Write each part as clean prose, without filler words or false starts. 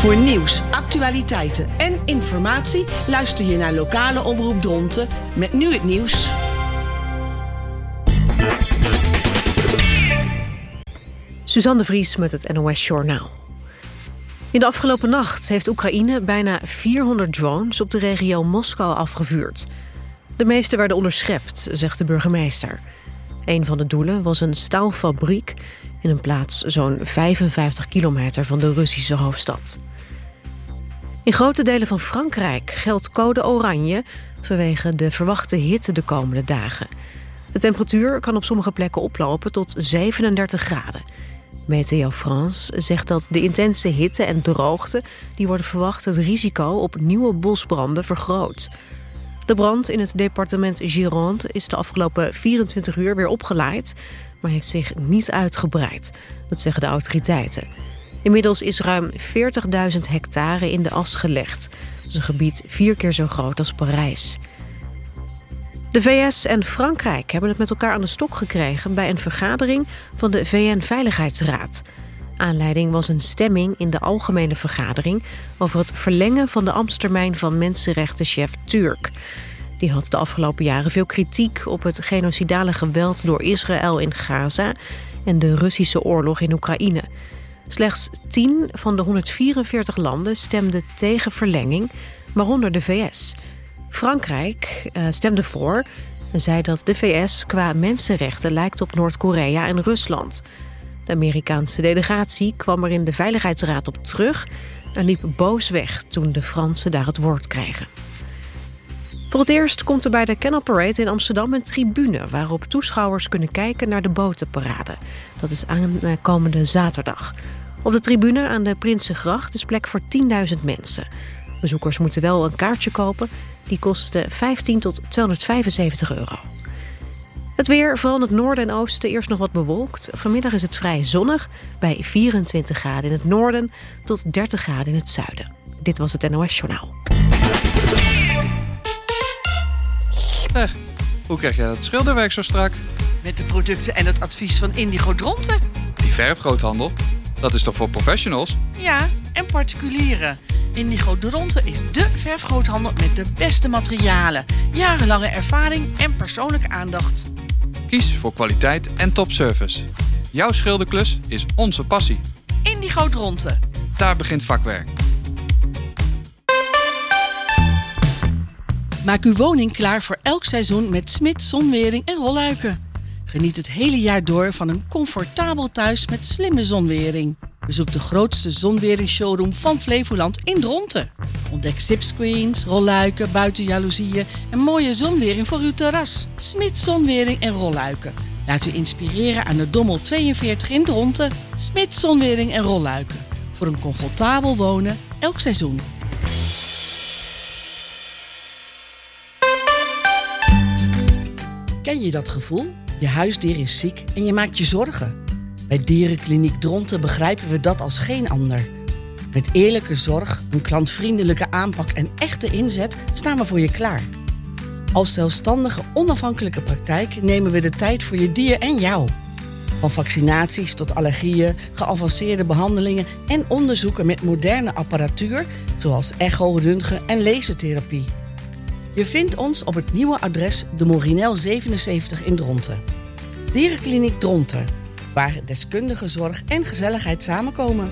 Voor nieuws, actualiteiten en informatie luister je naar lokale omroep Dronten met nu het nieuws. Suzanne de Vries met het NOS Journaal. In de afgelopen nacht heeft Oekraïne bijna 400 drones op de regio Moskou afgevuurd. De meeste werden onderschept, zegt de burgemeester. Een van de doelen was een staalfabriek in een plaats zo'n 55 kilometer van de Russische hoofdstad. In grote delen van Frankrijk geldt code oranje vanwege de verwachte hitte de komende dagen. De temperatuur kan op sommige plekken oplopen tot 37 graden. Meteo France zegt dat de intense hitte en droogte die worden verwacht het risico op nieuwe bosbranden vergroot. De brand in het departement Gironde is de afgelopen 24 uur weer opgelaaid, maar heeft zich niet uitgebreid. Dat zeggen de autoriteiten. Inmiddels is ruim 40.000 hectare in de as gelegd. Dat is een gebied 4 keer zo groot als Parijs. De VS en Frankrijk hebben het met elkaar aan de stok gekregen bij een vergadering van de VN-veiligheidsraad. Aanleiding was een stemming in de algemene vergadering over het verlengen van de ambtstermijn van mensenrechtenchef Turk. Die had de afgelopen jaren veel kritiek op het genocidale geweld door Israël in Gaza en de Russische oorlog in Oekraïne. Slechts 10 van de 144 landen stemden tegen verlenging, waaronder de VS. Frankrijk stemde voor en zei dat de VS qua mensenrechten lijkt op Noord-Korea en Rusland. De Amerikaanse delegatie kwam er in de Veiligheidsraad op terug en liep boos weg toen de Fransen daar het woord kregen. Voor het eerst komt er bij de Canal Parade in Amsterdam een tribune waarop toeschouwers kunnen kijken naar de botenparade. Dat is aankomende zaterdag. Op de tribune aan de Prinsengracht is plek voor 10.000 mensen. Bezoekers moeten wel een kaartje kopen. Die kost 15 tot 275 euro. Het weer, vooral in het noorden en oosten, eerst nog wat bewolkt. Vanmiddag is het vrij zonnig, bij 24 graden in het noorden tot 30 graden in het zuiden. Dit was het NOS Journaal. Hoe krijg jij dat schilderwerk zo strak? Met de producten en het advies van Indigo Dronten. Die verfgroothandel, dat is toch voor professionals? Ja, en particulieren. Indigo Dronten is dé verfgroothandel met de beste materialen, jarenlange ervaring en persoonlijke aandacht. Kies voor kwaliteit en topservice. Jouw schilderklus is onze passie. Indigo Dronten. Daar begint vakwerk. Maak uw woning klaar voor elk seizoen met Smits zonwering en rolluiken. Geniet het hele jaar door van een comfortabel thuis met slimme zonwering. Bezoek de grootste zonweringsshowroom van Flevoland in Dronten. Ontdek zipscreens, rolluiken, buitenjaloezieën en mooie zonwering voor uw terras. Smits zonwering en rolluiken. Laat u inspireren aan de Dommel 42 in Dronten. Smits zonwering en rolluiken. Voor een comfortabel wonen elk seizoen. Ken je dat gevoel? Je huisdier is ziek en je maakt je zorgen. Bij Dierenkliniek Dronten begrijpen we dat als geen ander. Met eerlijke zorg, een klantvriendelijke aanpak en echte inzet staan we voor je klaar. Als zelfstandige, onafhankelijke praktijk nemen we de tijd voor je dier en jou. Van vaccinaties tot allergieën, geavanceerde behandelingen en onderzoeken met moderne apparatuur, zoals echo, röntgen en lasertherapie. Je vindt ons op het nieuwe adres de Morinel 77 in Dronten. Dierenkliniek Dronten, waar deskundige zorg en gezelligheid samenkomen.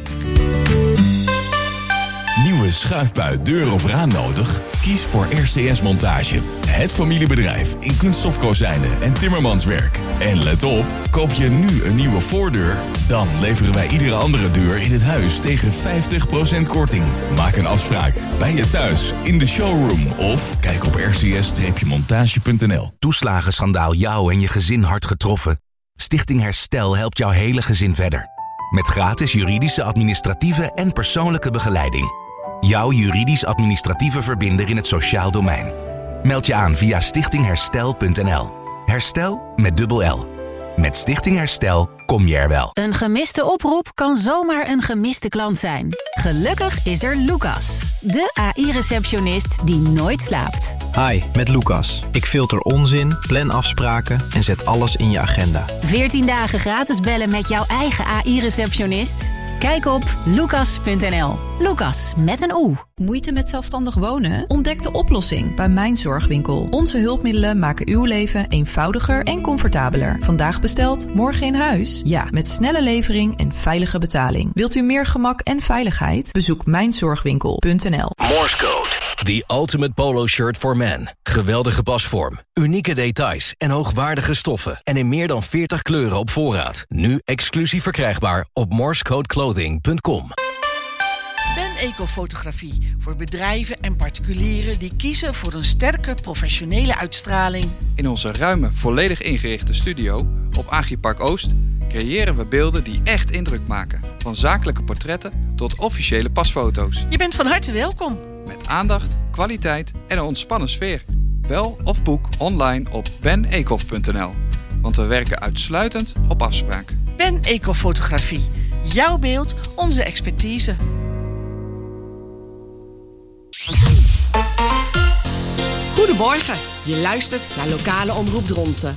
Nieuwe schuifbui, deur of raam nodig? Kies voor RCS Montage. Het familiebedrijf in kunststofkozijnen en timmermanswerk. En let op, koop je nu een nieuwe voordeur? Dan leveren wij iedere andere deur in het huis tegen 50% korting. Maak een afspraak bij je thuis, in de showroom of kijk op rcs-montage.nl. Toeslagenschandaal jou en je gezin hard getroffen? Stichting Herstel helpt jouw hele gezin verder. Met gratis juridische, administratieve en persoonlijke begeleiding. Jouw juridisch-administratieve verbinder in het sociaal domein. Meld je aan via stichtingherstel.nl. Herstel met dubbel L. Met Stichting Herstel kom je er wel. Een gemiste oproep kan zomaar een gemiste klant zijn. Gelukkig is er Lucas, de AI-receptionist die nooit slaapt. Hi, met Lucas. Ik filter onzin, plan afspraken en zet alles in je agenda. 14 dagen gratis bellen met jouw eigen AI-receptionist. Kijk op lucas.nl. Lucas met een O. Moeite met zelfstandig wonen? Ontdek de oplossing bij Mijn Zorgwinkel. Onze hulpmiddelen maken uw leven eenvoudiger en comfortabeler. Vandaag besteld, morgen in huis? Ja, met snelle levering en veilige betaling. Wilt u meer gemak en veiligheid? Bezoek mijnzorgwinkel.nl. Morse Code. The ultimate polo shirt for men. Geweldige pasvorm, unieke details en hoogwaardige stoffen. En in meer dan 40 kleuren op voorraad. Nu exclusief verkrijgbaar op morsecodeclothing.com. Ben Ecofotografie voor bedrijven en particulieren die kiezen voor een sterke professionele uitstraling. In onze ruime, volledig ingerichte studio op Agripark Oost creëren we beelden die echt indruk maken. Van zakelijke portretten tot officiële pasfoto's. Je bent van harte welkom. Met aandacht, kwaliteit en een ontspannen sfeer. Bel of boek online op benecof.nl. Want we werken uitsluitend op afspraak. Ben Ecofotografie. Jouw beeld, onze expertise. Goedemorgen, je luistert naar Lokale Omroep Dronten.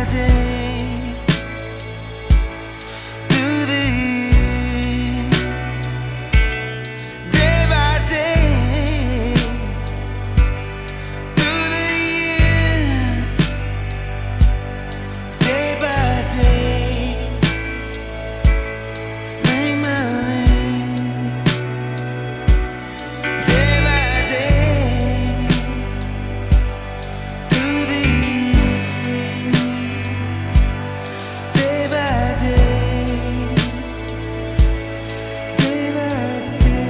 day, through the years, day by day, through the years, day by day, make my way, day by day, through the years, day by day, day by day.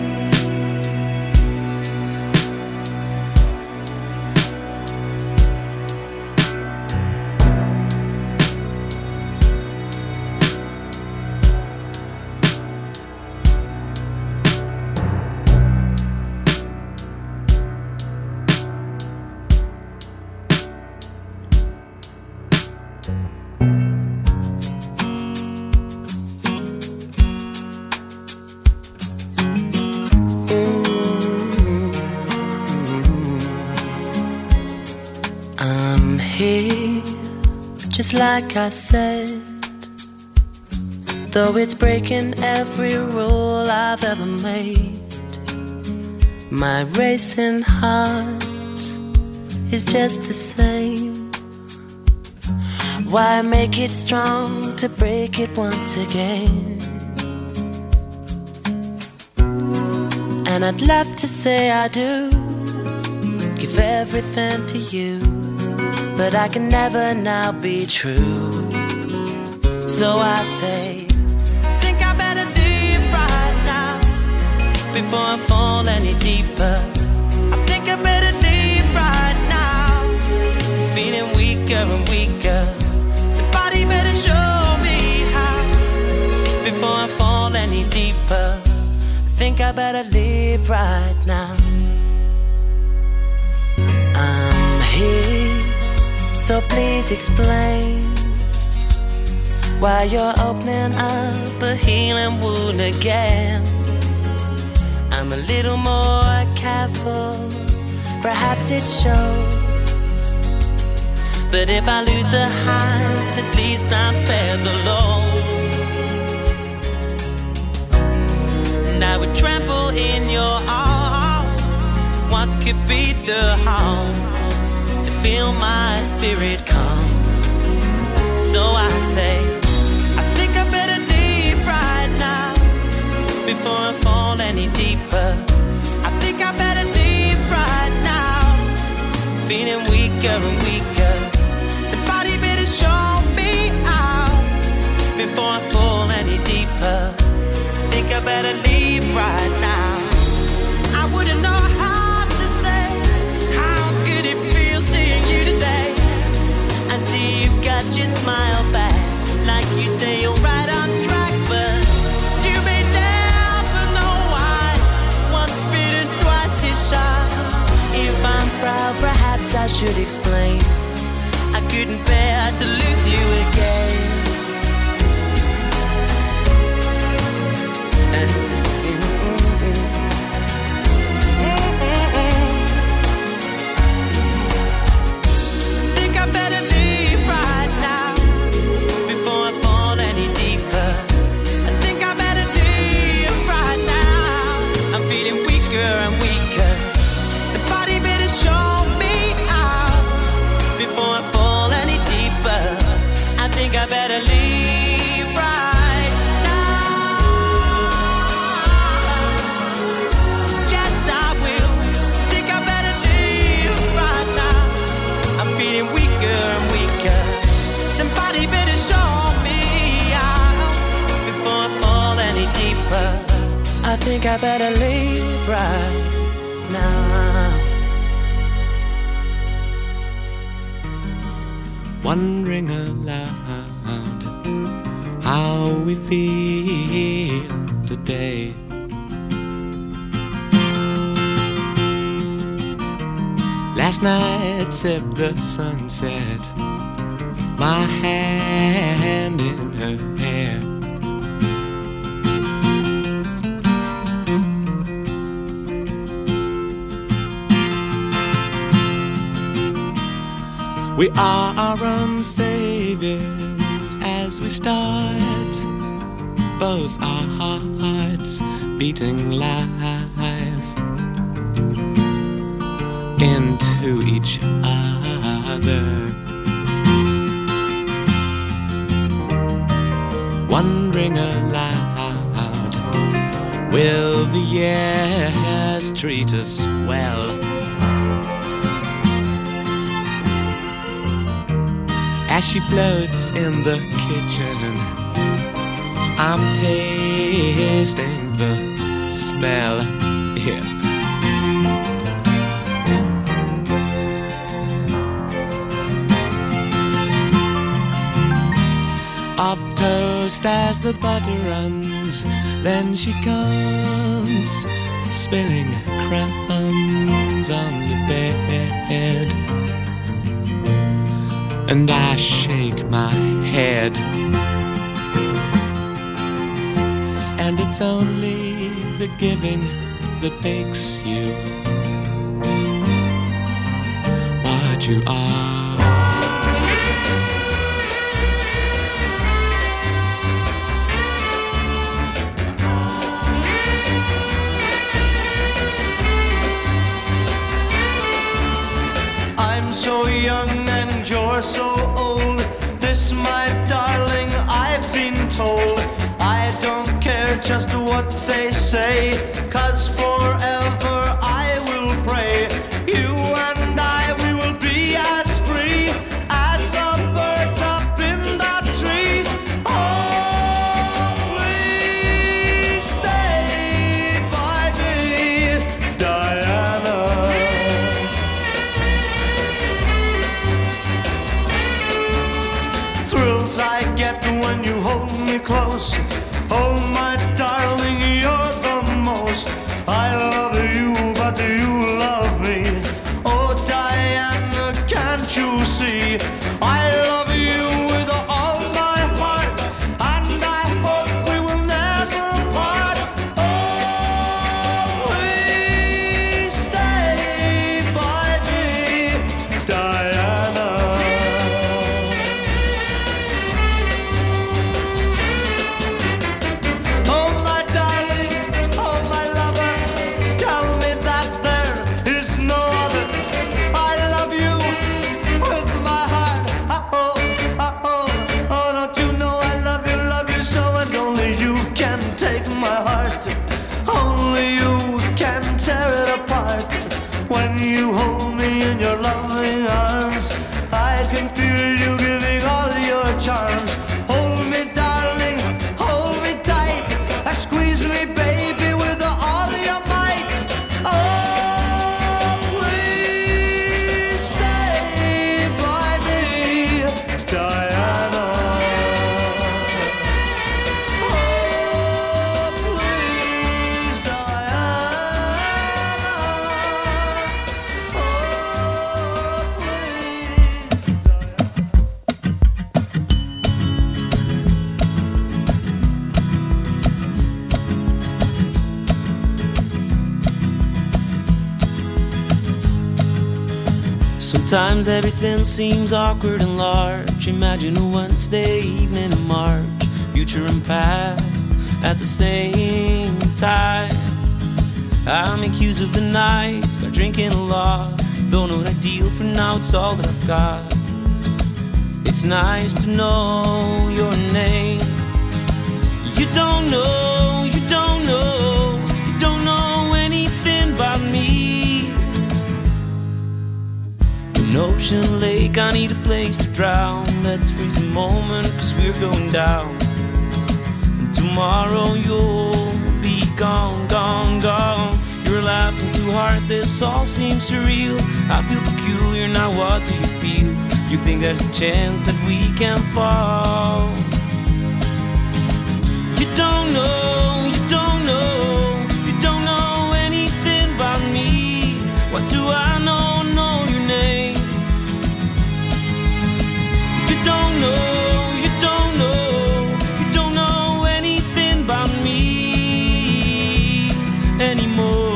I'm here, just like I said, though it's breaking every rule I've ever made. My racing heart is just the same. Why make it strong to break it once again? And I'd love to say I do, give everything to you, but I can never now be true. So I say, think I better leave right now before I fall any deeper. I think I better leave right now, feeling weaker and weaker. Somebody better show me how before I fall any deeper. I think I better leave right now. I'm here, so please explain why you're opening up a healing wound again. I'm a little more careful, perhaps it shows. But if I lose the highs, at least I'm spared the lows. And I would trample in your arms. What could be the harm to feel my spirit calm? So I say, I think I better leave right now before I fall any deeper. I think I better leave right now, feeling weaker and weaker. Somebody better show me out before I fall any deeper. I think I better leave right now. I wouldn't know how to say how good it feels seeing you today. I see you've got your smile back, like you say you're right on track, but you may never know why. Once bitten, twice is shy. If I'm proud, perhaps I should explain. I couldn't bear to lose you again. Think I better leave right now before I fall any deeper. I think I better leave right now. I'm feeling weaker and weaker. Somebody better show me out before I fall any deeper. I think I better leave right now. Yes, I will. Think I better leave right now. I'm feeling weaker and weaker. Somebody better show me out before I fall any deeper. I think I better leave right now. Wondering aloud how we feel today. Last night sipped the sunset, my hand in her hair. We are our own saviors as we start, both our hearts beating live into each other. Wondering aloud, will the years treat us well? As she floats in the kitchen, I'm tasting the smell. Yeah. Of toast as the butter runs, then she comes, spilling crumbs on the bed. And I shake my head, and it's only the giving that makes you what you are. I'm so young and you're so old. This, my darling, I've been told. I don't care just what they say, 'cause forever I will pray. You and I, we will be as free as the birds up in the trees. Oh, please stay by me, Diana. Thrills I get when you hold me close. Oh, my darling, you're the most. I love you, but you love me. Oh, Diana, can't you see? I love you with all my heart, and I hope we will never part. Oh, please stay by me, Diana. Oh, my darling, oh, my lover, tell me that there is no other. I love you with my heart. Oh, oh, oh, oh, don't you know I love you so, and only you can take my heart. Only you can tear it apart. When you hold me in your loving arms, I can feel you giving all your charms. Hold me, darling, hold me tight. Squeeze me, baby, with all your might. Oh, please stay by me, Diana. Oh, please, Diana. Oh, please. Sometimes everything seems awkward and large. Imagine a Wednesday evening in March, future and past at the same time. I make use of the night, start drinking a lot. Though not ideal for now, it's all that I've got. It's nice to know your name. You don't know, you don't know, you don't know anything about me. An ocean lake, I need a place to drown. Let's freeze a moment, 'cause we're going down. And tomorrow you'll be gone, gone, gone. You're laughing too hard, this all seems surreal. I feel peculiar, now what do you feel? You think there's a chance that we can fall? You don't know, you don't know, you don't know anything about me. What do I know your name? You don't know, you don't know, you don't know anything about me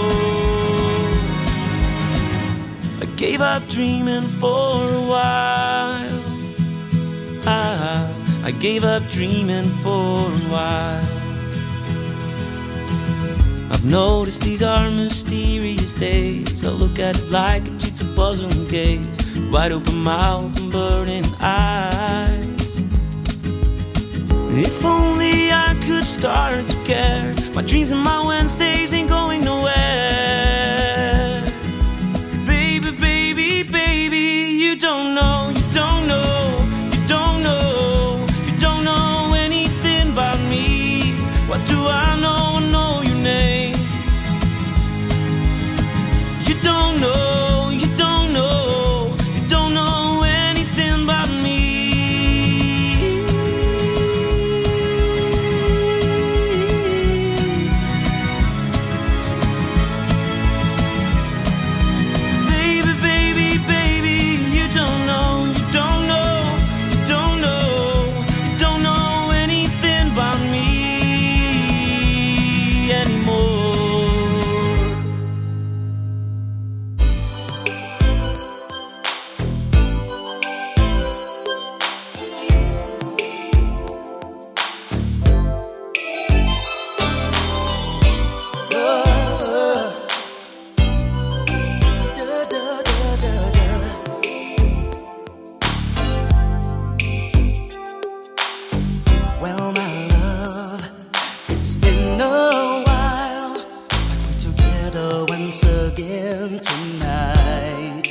anymore. I gave up dreaming for a while. I gave up dreaming for a while. I've noticed these are mysterious days. I look at it like a jigsaw puzzle and gaze, wide open mouth and burning eyes. If only I could start to care. My dreams and my Wednesdays ain't going nowhere. Baby, baby, baby, you don't know, you don't know, you don't know, you don't know anything about me. What do I know? I know your name. You don't know, you don't know, you don't know anything about me. Baby, baby, baby, you don't know, you don't know, you don't know, you don't know anything about me anymore. Well, my love, it's been a while, but we're together once again tonight.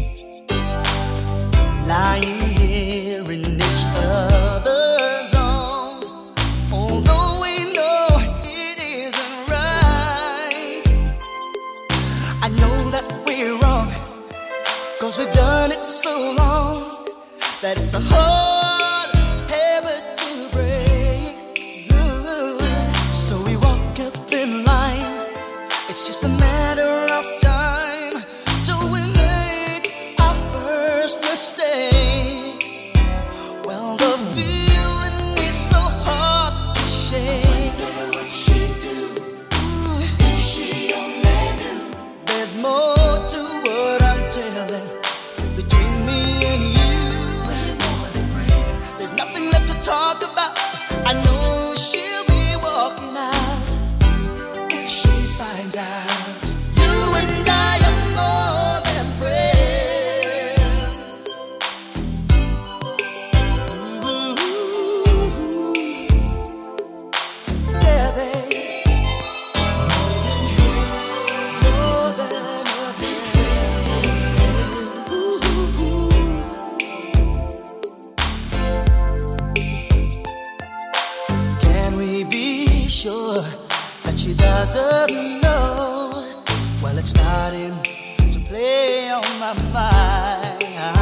Lying here in each other's arms, although we know it isn't right. I know that we're wrong, 'cause we've done it so long that it's a hard habit to break. Ooh. So we walk a thin line. It's just a matter of time till we make our first mistake. Well, the feeling is so hard to shake. What she do? Ooh. If she only knew. There's more to what I'm telling. Between me and you, we're more than friends. There's nothing left to talk about. I know she'll be walking out if she finds out. You and I are more than friends. Ooh. Yeah, babe. More than friends. Ooh. Can we be sure that she doesn't know? Well, it's starting to play on my mind.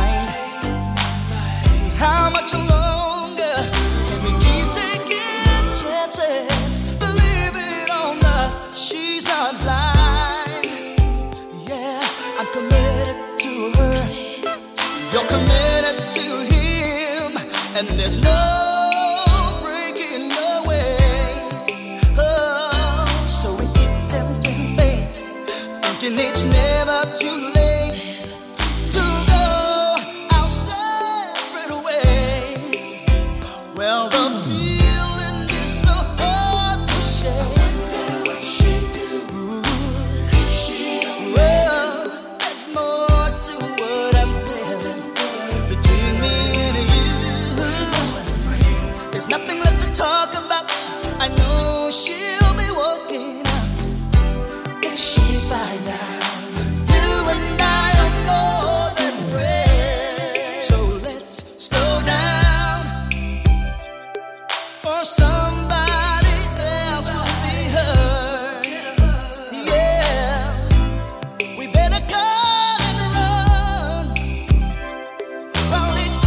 How much longer can we keep taking chances? Believe it or not, she's not blind. Yeah, I'm committed to her. You're committed to him, and there's no breaking away. Oh, so we keep tempting fate, thinking it's never too late to go our separate ways. Well, the feeling is so hard to shake. What she do? If she well, there's more to what I'm telling. Between me and you, there's nothing left to talk about. I know she'll be walking out if she finds out. You and I are more than friends. So let's slow down, or somebody else will be hurt. Yeah, we better cut and run. Well, it's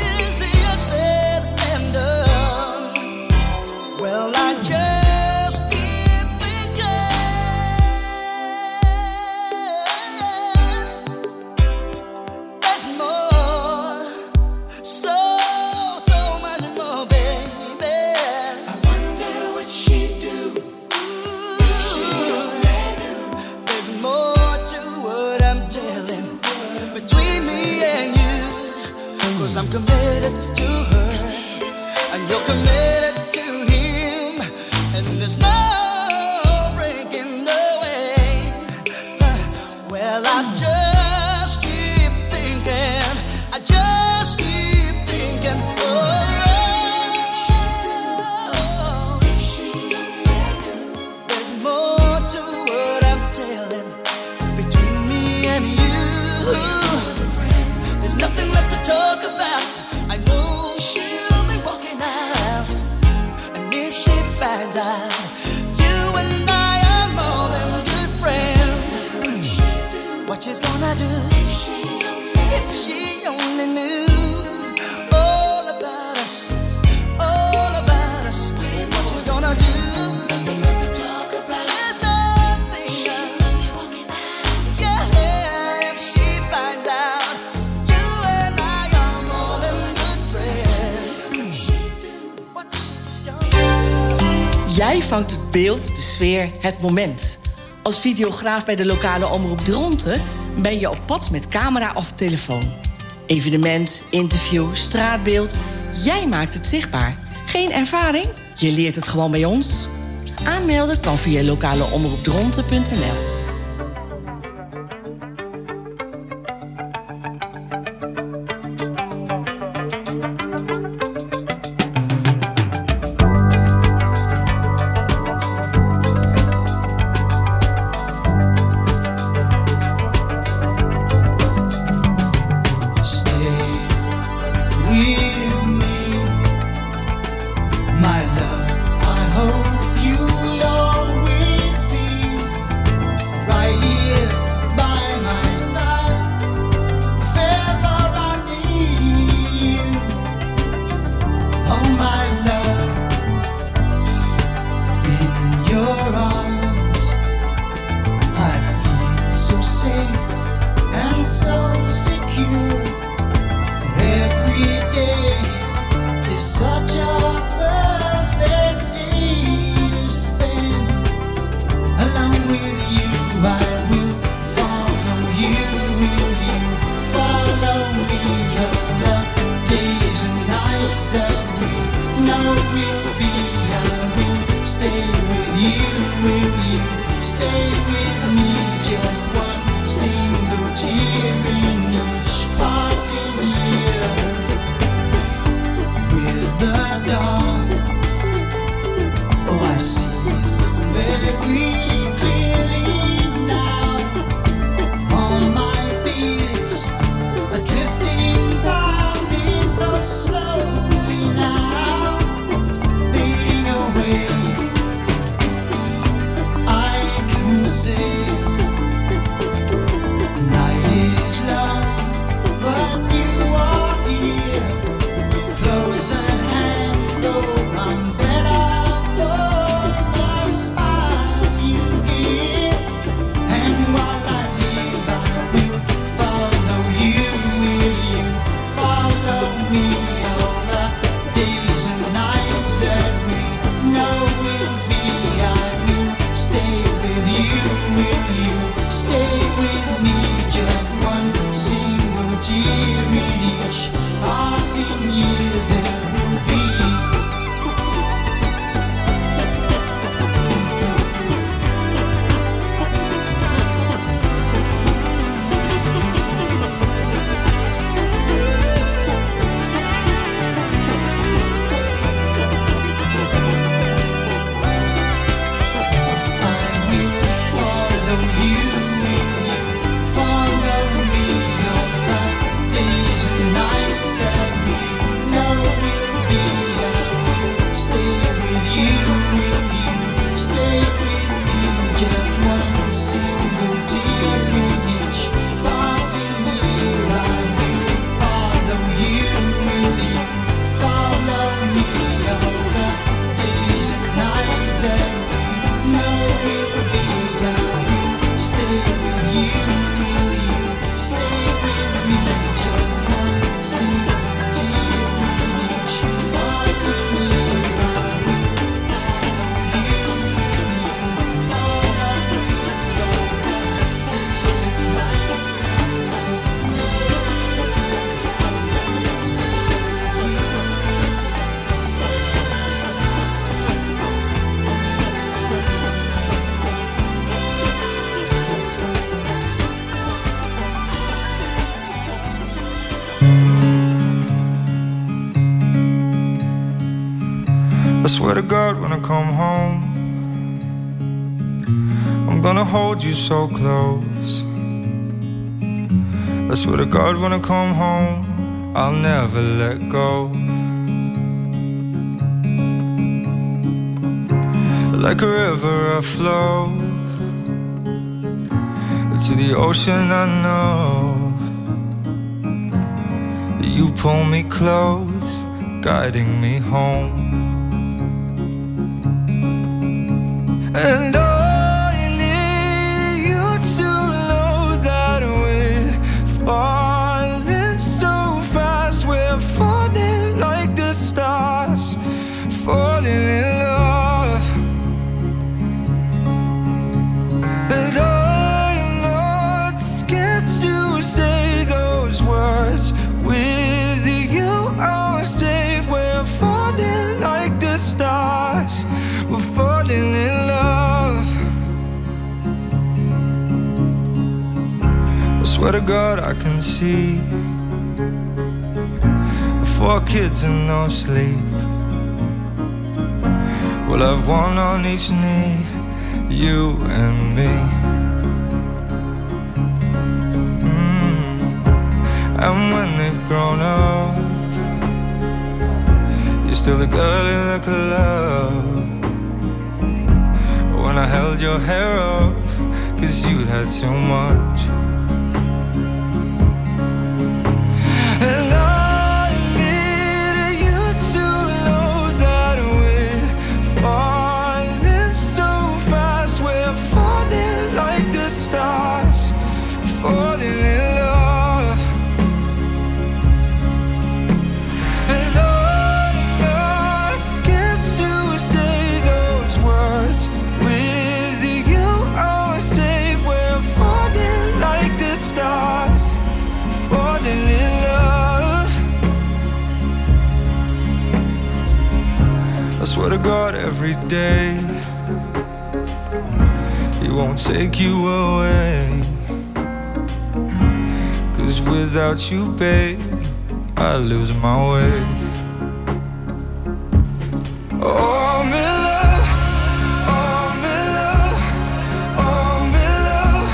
easier said than done. Well, I just and you're committed to him, and there's no breaking away. Well, I just keep thinking, there's more to what I'm telling between me and you. There's nothing left to talk about. I know she'll be walking out, and if she finds out you and I are more than good friends, what she's gonna do if she only knew all about us, what she's gonna do. There's nothing, yeah, if she finds out you and I are more than good friends, what she's gonna do. Jij vangt het beeld, de sfeer, het moment. Als videograaf bij de lokale omroep Dronten ben je op pad met camera of telefoon. Evenement, interview, straatbeeld. Jij maakt het zichtbaar. Geen ervaring? Je leert het gewoon bij ons. Aanmelden kan via lokaleomroepdronten.nl. My love, I hope you'll always be I swear to God when I come home, I'm gonna hold you so close. I swear to God when I come home, I'll never let go. Like a river I flow to the ocean. I know you pull me close, guiding me home. And I need you to know that we're falling so fast. We're falling like the stars, falling in love. And I'm not scared to say those words. With you I'm safe. We're falling like the stars, we're falling in love. I swear to God I can see 4 kids and no sleep. We'll have one on each knee, you and me. And when they've grown up, you're still the girl in the club. When I held your hair up, 'cause you had too much. And I need you to know that we're falling so fast. We're falling like the stars, falling in love. And I'm not scared to say those words. With you I'm safe. We're falling like the stars, falling in love. I swear to God every day He won't take you away. 'Cause without you, babe, I lose my way. Oh, I'm in love, oh, I'm in love, oh, I'm in love.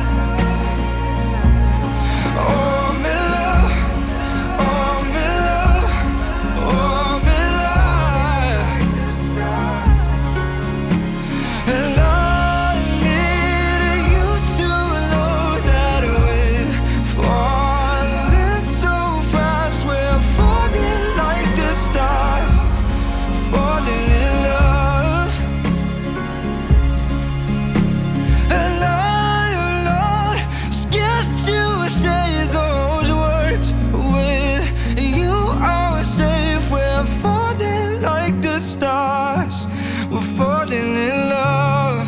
Oh, I'm in love, oh, I'm in love, oh, I'm in love. And I need you to know that we're falling so fast. We're falling like the stars, falling in love. And I'm not scared to say those words. With you I'm safe. We're falling like the stars, we're falling in love.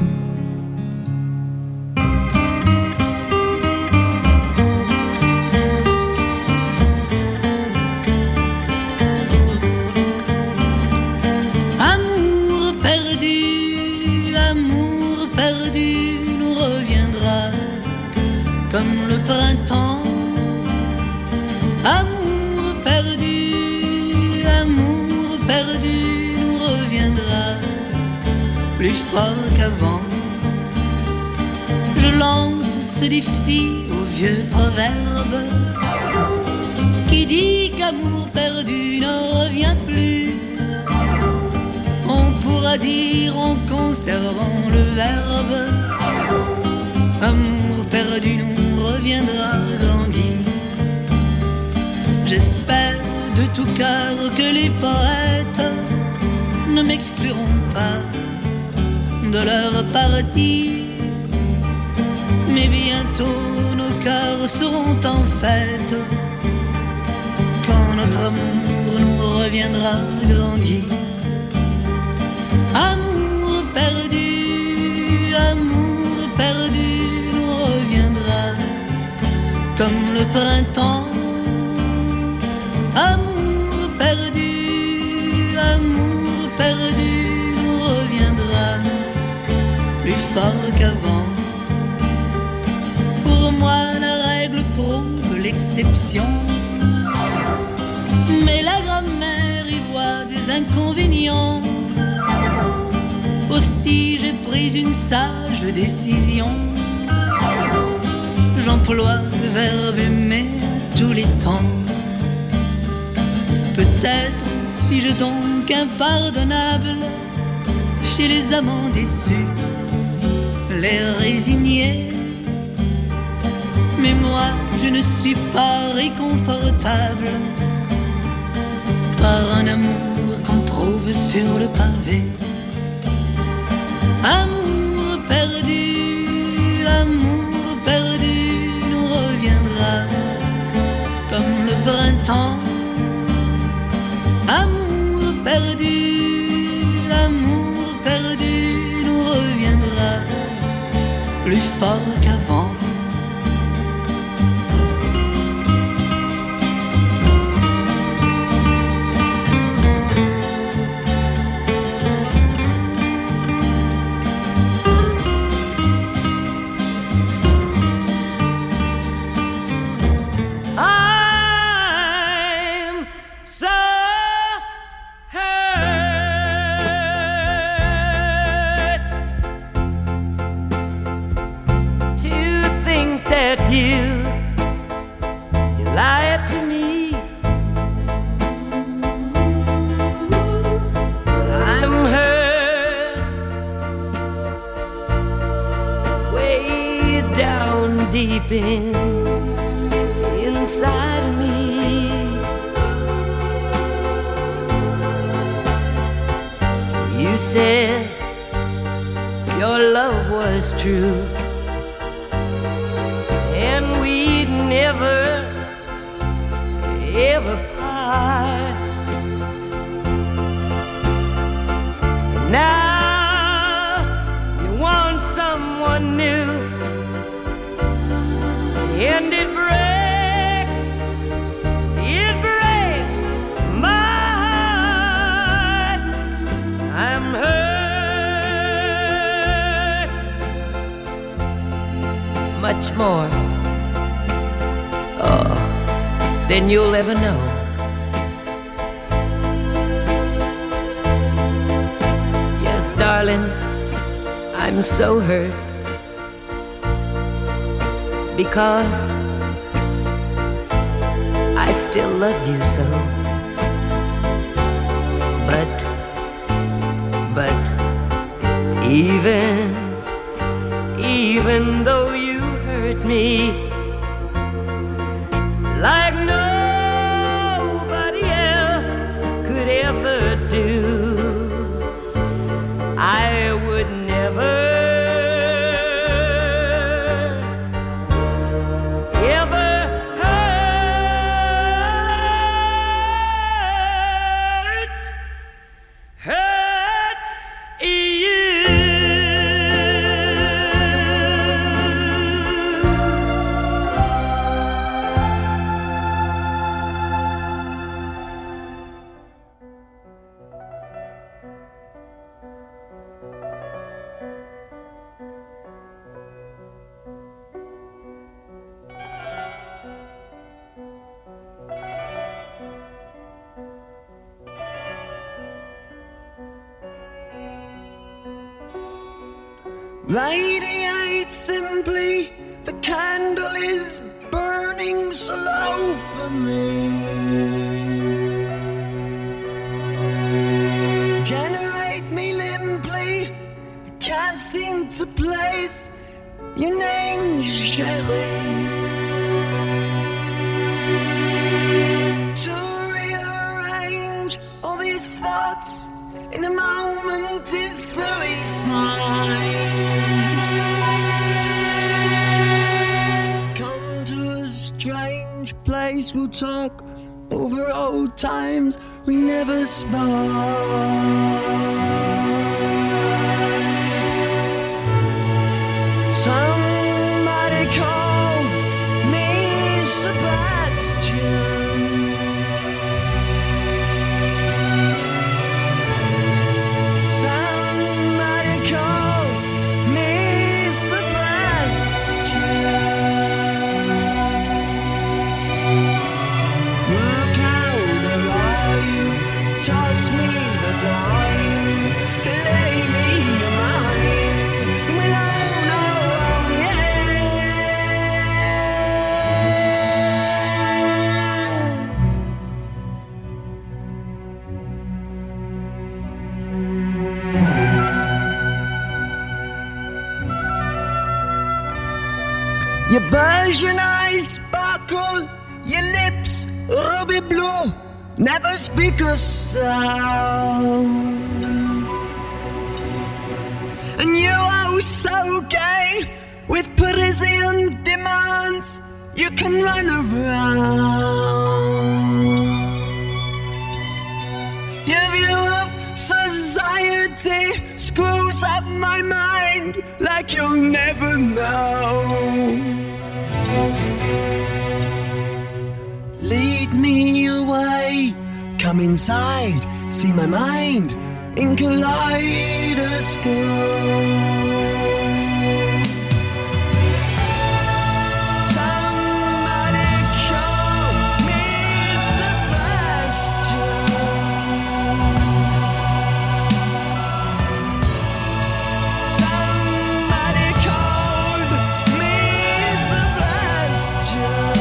Amour perdu nous reviendra comme le printemps. Amour perdu nous reviendra plus fort qu'avant. Je lance ce défi au vieux proverbe qui dit qu'amour perdu ne revient plus. On pourra dire en conservant le verbe, amour perdu nous reviendra grandi. J'espère de tout cœur que les poètes ne m'excluront pas de leur partie. Mais bientôt nos cœurs seront en fête quand notre amour nous reviendra grandi. Amour perdu nous reviendra comme le printemps. Amour perdu nous reviendra plus fort qu'avant. Pour moi la règle l'exception. Mais la grammaire y voit des inconvénients. Aussi j'ai pris une sage décision. J'emploie le verbe aimer tous les temps. Peut-être suis-je donc impardonnable chez les amants déçus, les résignés. Mais moi je ne suis pas réconfortable par un amour qu'on trouve sur le pavé. Amour perdu nous reviendra comme le printemps. Amour perdu nous reviendra plus fort qu'avant. Inside of me, you said your love was true, and we'd never, ever part. Now you want someone new, and it breaks my heart. I'm hurt much more, than you'll ever know. Yes, darling, I'm so hurt, because I still love you so. But even though you hurt me like nobody else could ever do, I would never Radiate simply, the candle is burning slow for me. Generate me limply, I can't seem to place your name, Sherry. To rearrange all these thoughts in a moment is suicide. Place we'll talk over old times we never spoke. Somebody called me Sebastian. Somebody called me Sebastian. Toss pass me the time, lay me your mind, well, oh no, your Persian eyes sparkle, your lips ruby blue, never speak a sound. And you are so gay with Parisian demands, you can run around. Your view of society screws up my mind like you'll never know. Lead me away, come inside, see my mind in kaleidoscope. Somebody call me Sebastian. Somebody called me Sebastian.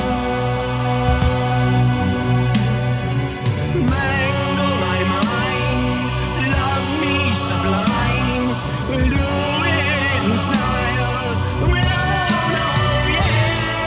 Mangle my mind, love me sublime, we'll do it in style, we'll all know, yeah.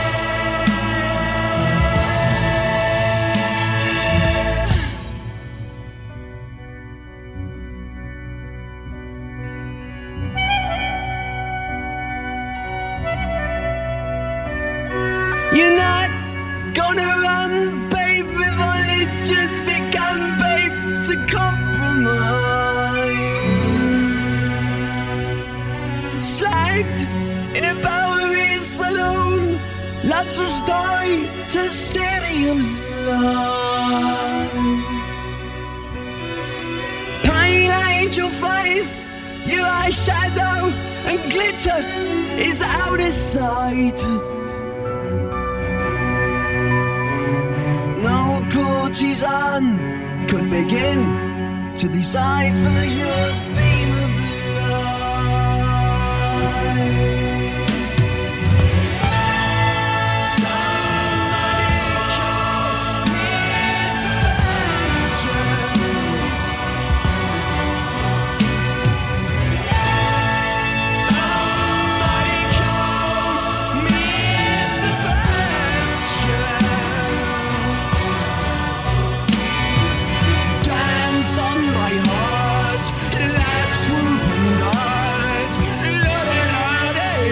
You're not gonna run, babe, we've only just begun, babe, to compromise. Slagged in a Bowery saloon, love's a story to serialize. Pale angel face, your eyeshadow and glitter is out of sight. No courtesan could begin to decipher your beam of light. Somebody call me Sebastian. Somebody call me Sebastian. Dance on my heart, let's swoop and guard.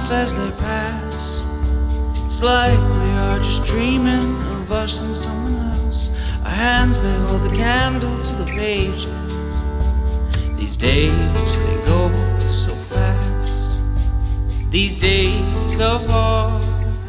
moments as they pass. It's like we are just dreaming of us and someone else. Our hands, they hold the candle to the pages. These days, they go so fast. These days of ours.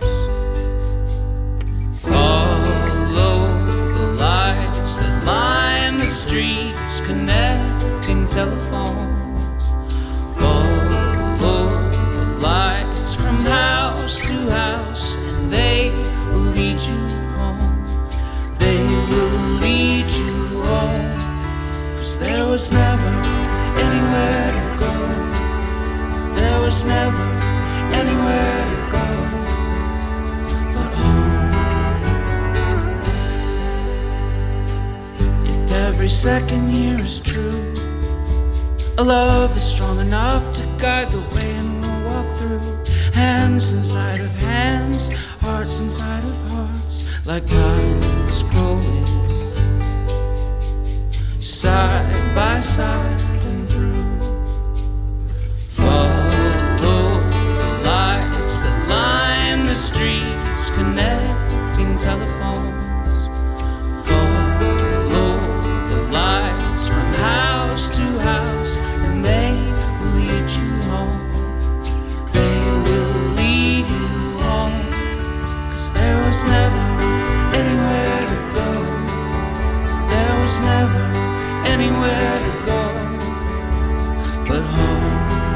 Follow the lights that line the streets, connecting telephones. Follow the lights from house to house, and they will lead you home. They will lead you home. 'Cause there was never anywhere to go. There was never anywhere to go but home. If every second year is true, a love is strong enough to guide the way, and we'll walk through hands inside of hands, hearts inside of hearts, like time scrolling side by side and through. Follow the lights that line the streets, connecting telephones. Follow the lights from house to house, and they will lead you home. They will lead you home. 'Cause there was never anywhere to go. There was never anywhere to go but home.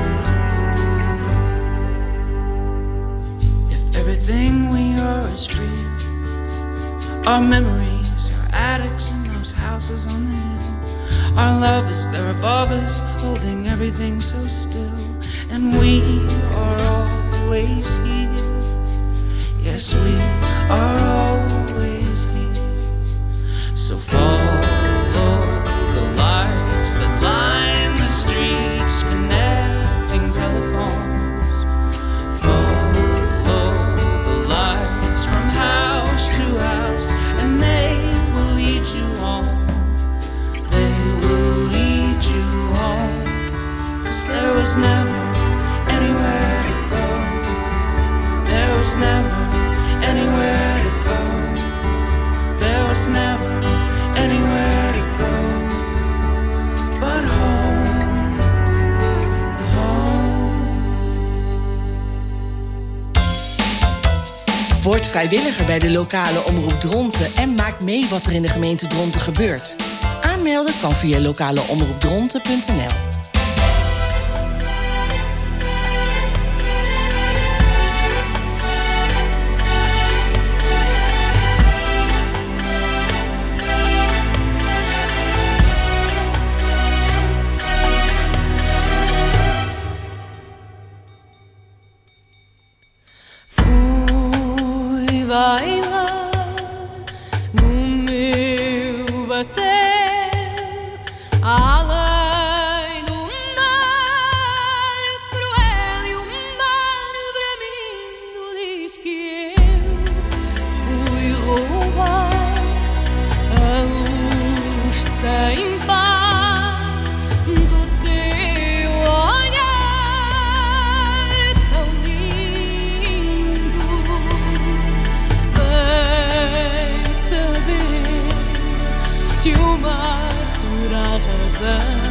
If everything we are is real, our memories, our attics and those houses on the hill, our love is there above us, holding everything so still, and we are always here. Yes, we are always here. So follow the lights that line the streets, connecting telephones. Follow the lights from house to house, and they will lead you home. They will lead you home. 'Cause there was never anywhere to go. There was never anywhere to go. There was never anywhere to go but home, home. Word vrijwilliger bij de lokale omroep Dronten en maak mee wat er in de gemeente Dronten gebeurt. Aanmelden kan via lokaleomroepdronten.nl. Bailar no meu bater, além do mar cruel e o mar bramindo diz que eu fui roubar a luz sem par do teu olhar tão lindo. Vem saber se o mar terá razão.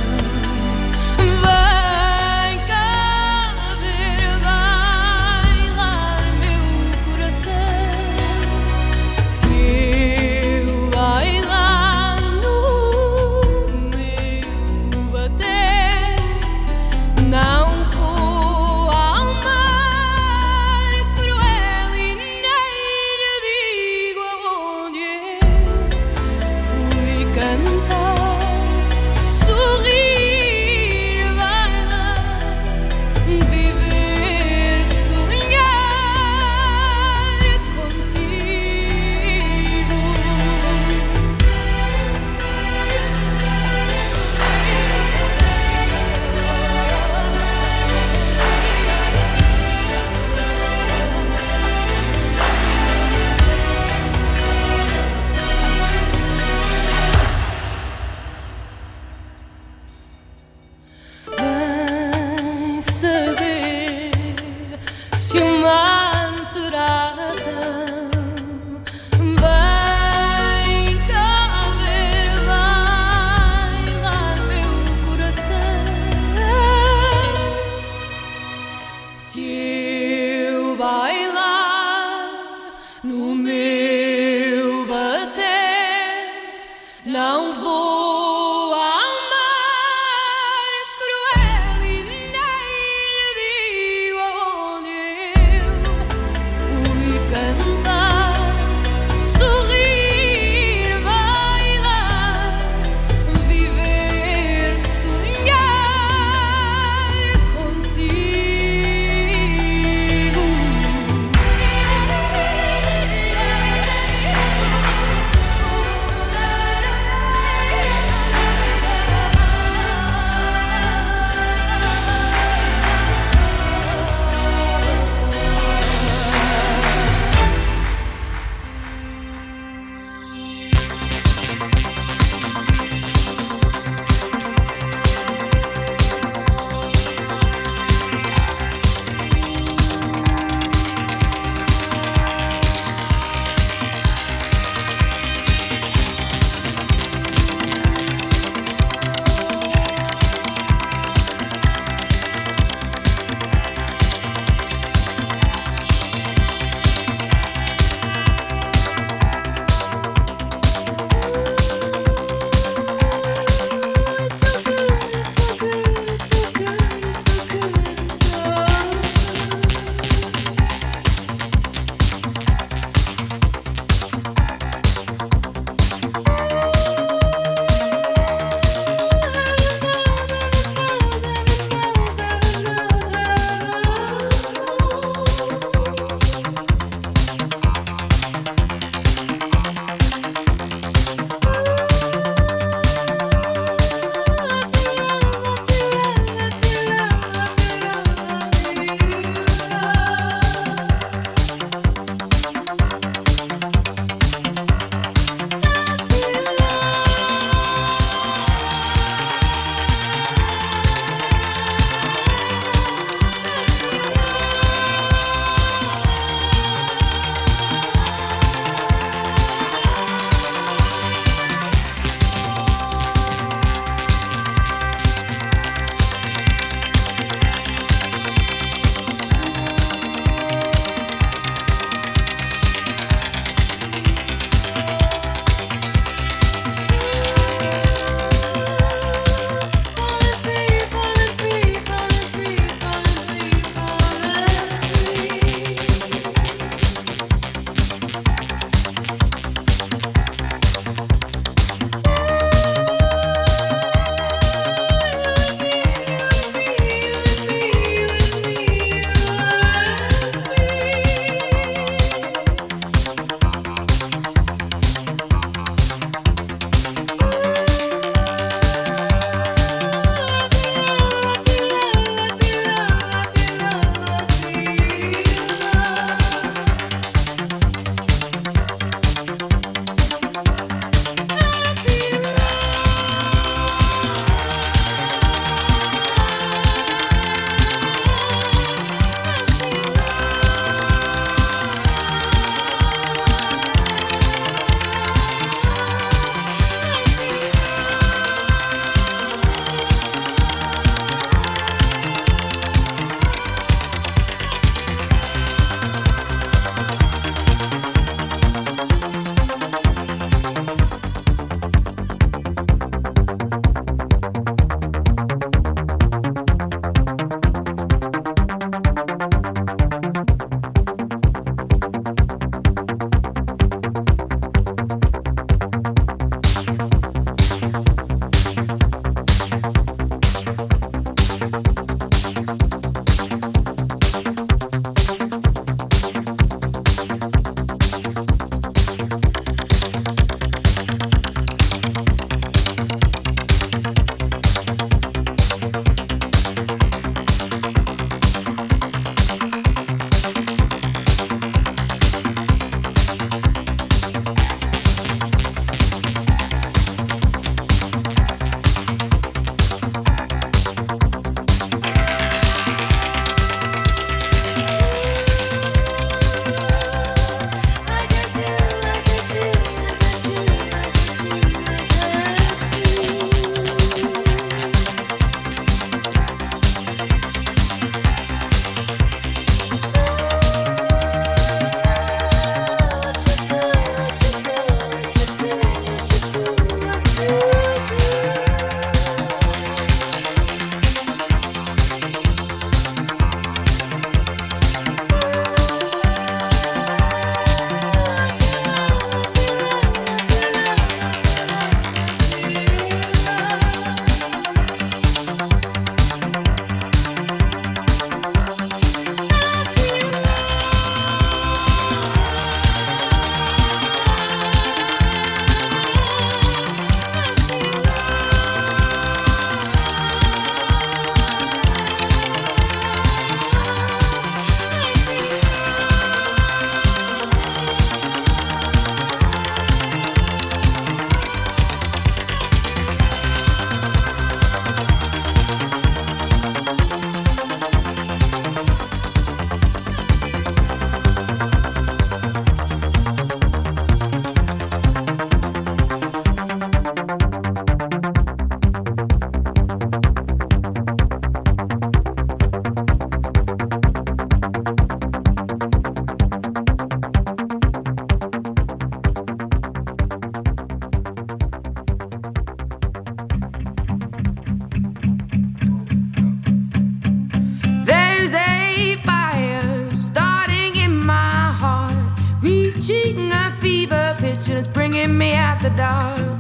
dark.